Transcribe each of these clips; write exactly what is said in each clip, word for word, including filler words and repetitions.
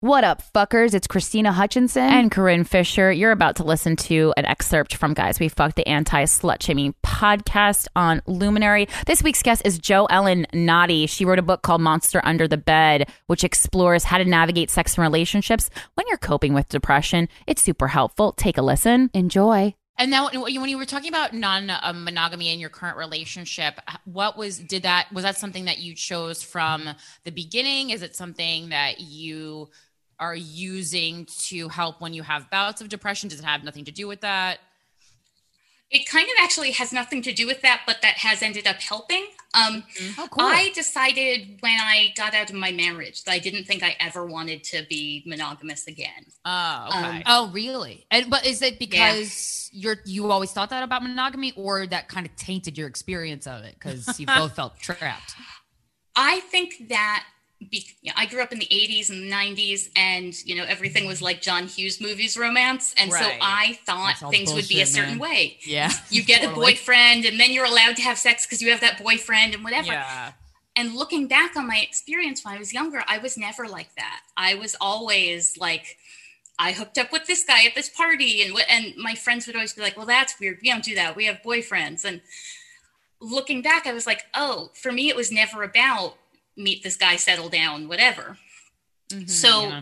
What up, fuckers? It's Christina Hutchinson and Corinne Fisher. You're about to listen to an excerpt from Guys We Fucked, the anti-slut shaming podcast on Luminary. This week's guest is Jo Ellen Nadi. She wrote a book called Monster Under the Bed, which explores how to navigate sex and relationships when you're coping with depression. It's super helpful. Take a listen. Enjoy. And now, when you were talking about non-monogamy in your current relationship, what was did that was that something that you chose from the beginning? Is it something that you are using to help when you have bouts of depression? Does it have nothing to do with that? It kind of actually has nothing to do with that, but that has ended up helping. Um, mm-hmm. Oh, cool. I decided when I got out of my marriage that I didn't think I ever wanted to be monogamous again. Oh, okay. Um, oh, really? And but is it because yeah. you're you always thought that about monogamy, or that kind of tainted your experience of it because you both felt trapped? I think that. Be, you know, I grew up in the eighties and the nineties, and you know everything was like John Hughes movies romance, and right. so I thought things bullshit, would be a certain man. way. Yeah, you get totally. a boyfriend, and then you're allowed to have sex because you have that boyfriend and whatever. Yeah. And looking back on my experience when I was younger, I was never like that. I was always like, I hooked up with this guy at this party, and what, and my friends would always be like, "Well, that's weird. We don't do that. We have boyfriends." And looking back, I was like, "Oh, for me, it was never about." Meet this guy, settle down, whatever. Mm-hmm, so yeah.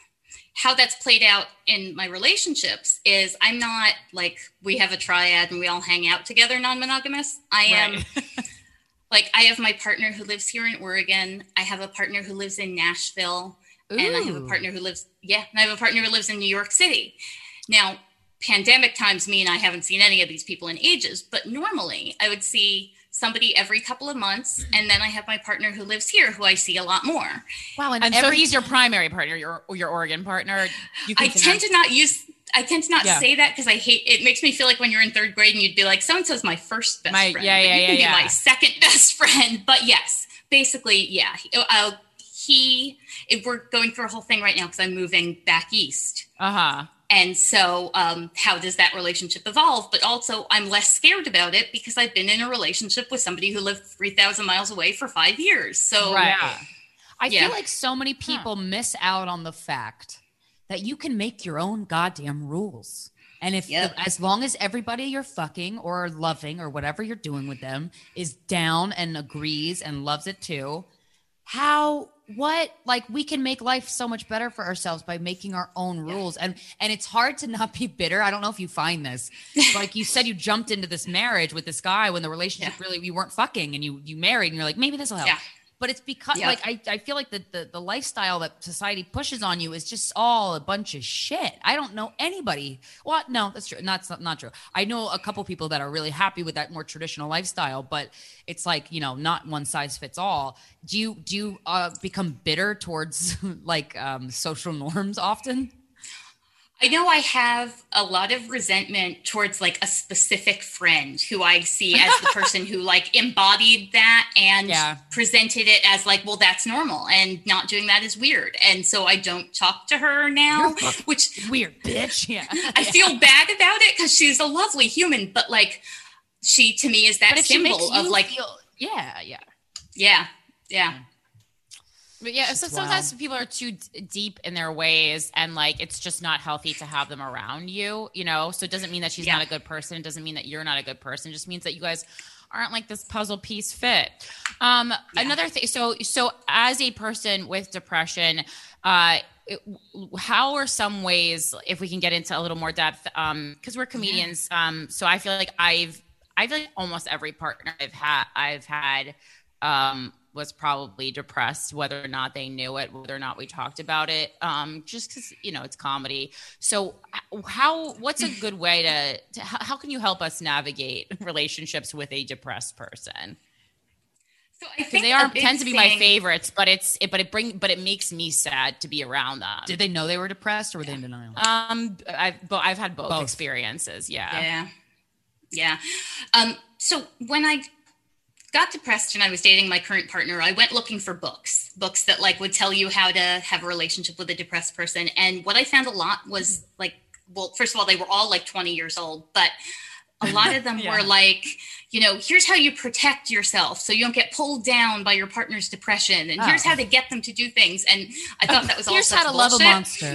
How that's played out in my relationships is I'm not like we have a triad and we all hang out together non-monogamous. I am right. like I have my partner who lives here in Oregon. I have a partner who lives in Nashville. Ooh. And I have a partner who lives, yeah, and I have a partner who lives in New York City. Now, pandemic times mean I haven't seen any of these people in ages, but normally I would see somebody every couple of months, and then I have my partner who lives here, who I see a lot more. Wow, and, and so he's your primary partner, your your Oregon partner. You I tend to not use. I tend to not yeah. say that because I hate. It makes me feel like when you're in third grade and you'd be like, "So and so's my first best my, friend." Yeah, yeah, you yeah, can yeah. be my second best friend. But yes, basically, yeah. Uh, he. If we're going through a whole thing right now because I'm moving back east. Uh huh. And so um, how does that relationship evolve? But also I'm less scared about it because I've been in a relationship with somebody who lived three thousand miles away for five years. So right. yeah. I yeah. feel like so many people huh. miss out on the fact that you can make your own goddamn rules. And if yep. the, as long as everybody you're fucking or loving or whatever you're doing with them is down and agrees and loves it too, how... What like we can make life so much better for ourselves by making our own rules. And and it's hard to not be bitter. I don't know if you find this. Like you said, you jumped into this marriage with this guy when the relationship yeah. really you weren't fucking and you you married and you're like, maybe this will help. Yeah. But it's because yeah. like I, I feel like the, the the lifestyle that society pushes on you is just all a bunch of shit. I don't know anybody. Well, no, that's true. Not, not not true. I know a couple people that are really happy with that more traditional lifestyle, but it's like, you know, not one size fits all. Do you do you uh, become bitter towards like um, social norms often? I know I have a lot of resentment towards like a specific friend who I see as the person who like embodied that and yeah. presented it as like, well, that's normal and not doing that is weird. And so I don't talk to her now, which weird bitch. Yeah. I yeah. feel bad about it because she's a lovely human, but like she to me is that symbol of like, feel, yeah, yeah, yeah, yeah. But yeah, so sometimes wow. people are too d- deep in their ways and like it's just not healthy to have them around you, you know? So it doesn't mean that she's yeah. not a good person. It doesn't mean that you're not a good person. It just means that you guys aren't like this puzzle piece fit. Um, yeah. Another thing, so so as a person with depression, uh, it, how are some ways, if we can get into a little more depth, um, because we're comedians, yeah. um, so I feel like I've, I feel like almost every partner I've had, I've had, um, was probably depressed, whether or not they knew it, whether or not we talked about it, um, just because, you know, it's comedy. So how, what's a good way to, to, how can you help us navigate relationships with a depressed person? So I think they are tend to be thing, my favorites, but it's, it, but it bring, but it makes me sad to be around them. Did they know they were depressed or were they in denial? Um, I've, but I've had both, both experiences. Yeah. Yeah. Yeah. Um, so when I got depressed and I was dating my current partner, I went looking for books, books that like would tell you how to have a relationship with a depressed person. And what I found a lot was like, well, first of all, they were all like twenty years old, but a lot of them yeah. were like, you know, here's how you protect yourself so you don't get pulled down by your partner's depression. And oh. here's how to get them to do things. And I thought that was all here's such how to bullshit. love a monster.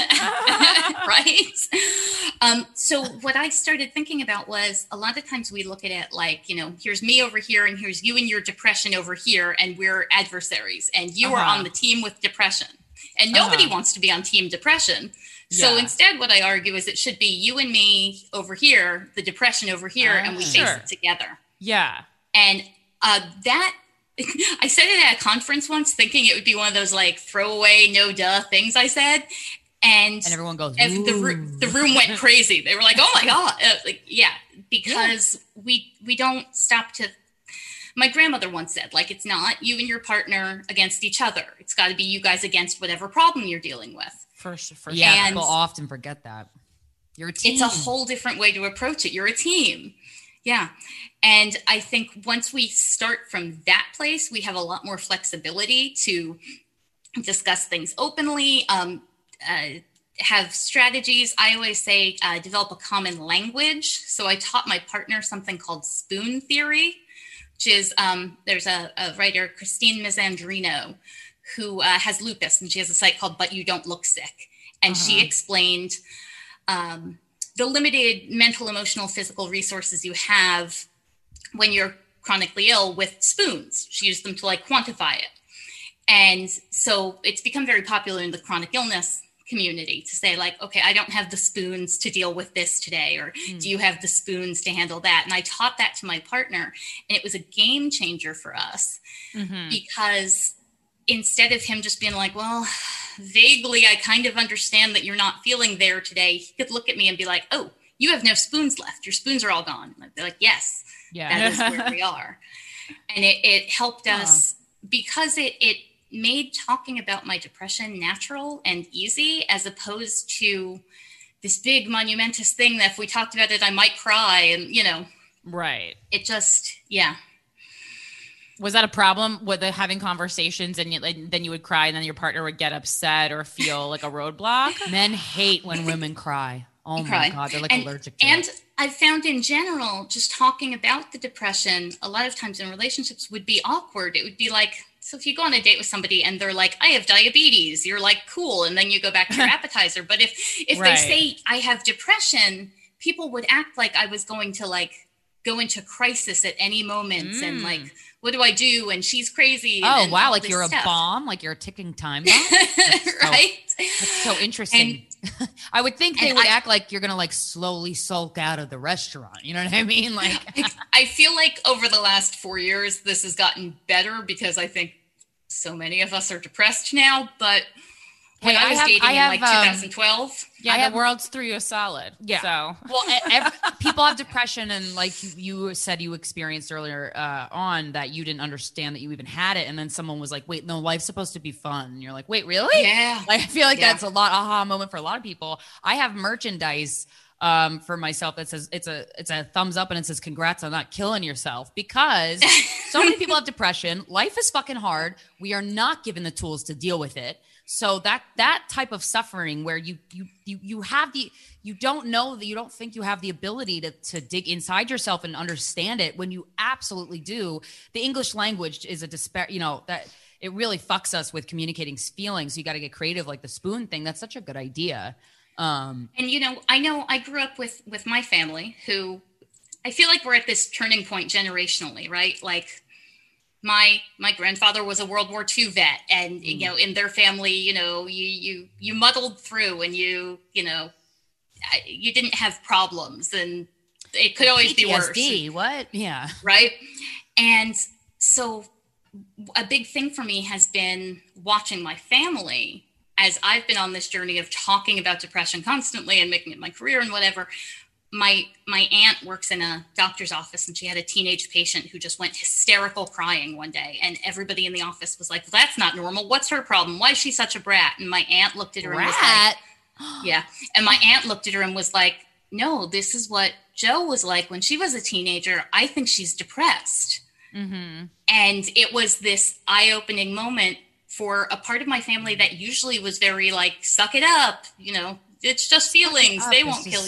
Right? Um, so what I started thinking about was a lot of times we look at it like, you know, here's me over here and here's you and your depression over here. And we're adversaries and you uh-huh. are on the team with depression. And nobody uh-huh. wants to be on team depression. So yeah. instead, what I argue is it should be you and me over here, the depression over here, uh, and we sure. face it together. Yeah. And uh, that, I said it at a conference once, thinking it would be one of those like throwaway, no duh things I said. And, and everyone goes, the, the room went crazy. They were like, oh my God. Uh, like, yeah, because yeah. we we don't stop to, my grandmother once said, like, it's not you and your partner against each other. It's got to be you guys against whatever problem you're dealing with. For sure. For yeah, sure. people often forget that. You're a team. It's a whole different way to approach it. You're a team. Yeah. And I think once we start from that place, we have a lot more flexibility to discuss things openly, um, uh, have strategies. I always say uh, develop a common language. So I taught my partner something called spoon theory, which is um, there's a, a writer, Christine Misandrino, who uh, has lupus, and she has a site called But You Don't Look Sick. And uh-huh. she explained um, the limited mental, emotional, physical resources you have when you're chronically ill with spoons. She used them to like quantify it. And so it's become very popular in the chronic illness community to say like, okay, I don't have the spoons to deal with this today, or mm. do you have the spoons to handle that? And I taught that to my partner, and it was a game changer for us mm-hmm. because instead of him just being like, well, vaguely, I kind of understand that you're not feeling there today, he could look at me and be like, oh, you have no spoons left. Your spoons are all gone. And I'd be like, yes, yeah. that is where we are. And it, it helped us uh. because it, it made talking about my depression natural and easy, as opposed to this big monumentous thing that if we talked about it, I might cry. And, you know, right. It just, yeah. Was that a problem with the, having conversations and you, like, then you would cry and then your partner would get upset or feel like a roadblock? Men hate when women cry. Oh my cry. God, they're like and, allergic to and it. And I've found in general, just talking about the depression, a lot of times in relationships would be awkward. It would be like, so if you go on a date with somebody and they're like, I have diabetes, you're like, cool. And then you go back to your appetizer. But if, if right. they say I have depression, people would act like I was going to like go into crisis at any moment mm. and like, what do I do? And she's crazy. Oh, and wow. Like you're stuff. a bomb, like you're a ticking time bomb. That's right. So, that's so interesting. And, I would think they would I, act like you're going to like slowly sulk out of the restaurant. You know what I mean? Like, I, I feel like over the last four years, this has gotten better because I think so many of us are depressed now, but when hey, I was I have, dating I have, in like twenty twelve. Um, yeah, I the have, world's threw you a salad. Yeah. So well, every, people have depression, and like you said, you experienced earlier uh, on that you didn't understand that you even had it, and then someone was like, "Wait, no, life's supposed to be fun." And you're like, "Wait, really?" Yeah. Like, I feel like yeah. that's a lot aha moment for a lot of people. I have merchandise um, for myself that says it's a it's a thumbs up and it says "Congrats on not killing yourself," because so many people have depression. Life is fucking hard. We are not given the tools to deal with it. So that that type of suffering where you you you you have the you don't know that you don't think you have the ability to to dig inside yourself and understand it when you absolutely do. The English language is a despair, you know, that it really fucks us with communicating feelings. You got to get creative, like the spoon thing. That's such a good idea. Um, and you know, I know I grew up with with my family who I feel like we're at this turning point generationally, right? Like My my grandfather was a World War Two vet, and you know, in their family, you know, you you you muddled through, and you you know, you didn't have problems, and it could always P T S D, be worse. What? Yeah. Right. And so, a big thing for me has been watching my family as I've been on this journey of talking about depression constantly and making it my career and whatever. My my aunt works in a doctor's office, and she had a teenage patient who just went hysterical crying one day. And everybody in the office was like, well, that's not normal. What's her problem? Why is she such a brat? And my aunt looked at her brat? and was like, yeah. And my aunt looked at her and was like, no, this is what Joe was like when she was a teenager. I think she's depressed. Mm-hmm. And it was this eye-opening moment for a part of my family that usually was very like, suck it up. You know, it's just feelings. They won't kill you.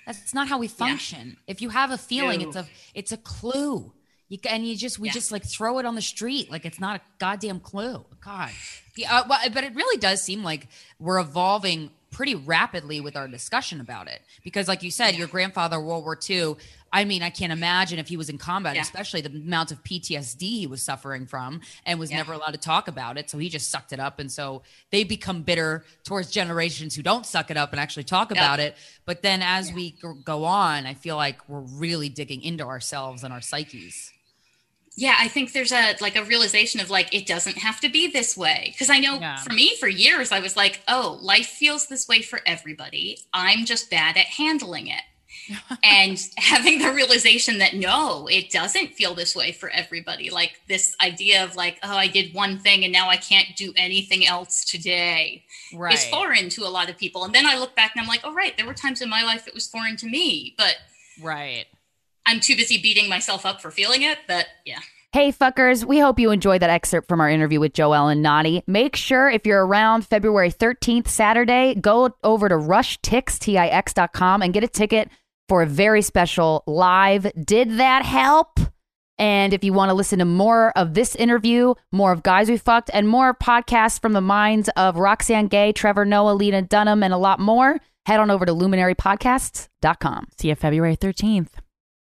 That's not how we function. Yeah. If you have a feeling, Ew. it's a it's a clue. You and you just we yeah. just like throw it on the street like it's not a goddamn clue. God. Yeah, uh, well, but it really does seem like we're evolving pretty rapidly with our discussion about it, because like you said, yeah. your grandfather, World War Two, I mean, I can't imagine if he was in combat, yeah. especially the amount of P T S D he was suffering from and was yeah. never allowed to talk about it. So he just sucked it up. And so they become bitter towards generations who don't suck it up and actually talk yeah. about it. But then as yeah. we g- go on, I feel like we're really digging into ourselves and our psyches. Yeah, I think there's a like a realization of like, it doesn't have to be this way. Because I know yeah. for me, for years, I was like, oh, life feels this way for everybody. I'm just bad at handling it. And having the realization that no, it doesn't feel this way for everybody. Like this idea of like, oh, I did one thing and now I can't do anything else today right. is foreign to a lot of people. And then I look back and I'm like, oh, right, there were times in my life it was foreign to me, but right. I'm too busy beating myself up for feeling it. But yeah. Hey, fuckers, we hope you enjoyed that excerpt from our interview with Joelle and Nadi. Make sure if you're around February thirteenth, Saturday, go over to rush tix, T I X dot com and get a ticket for a very special live Did That Help? And if you want to listen to more of this interview, more of Guys We Fucked, and more podcasts from the minds of Roxane Gay, Trevor Noah, Lena Dunham, and a lot more, head on over to luminary podcasts dot com. See you February thirteenth.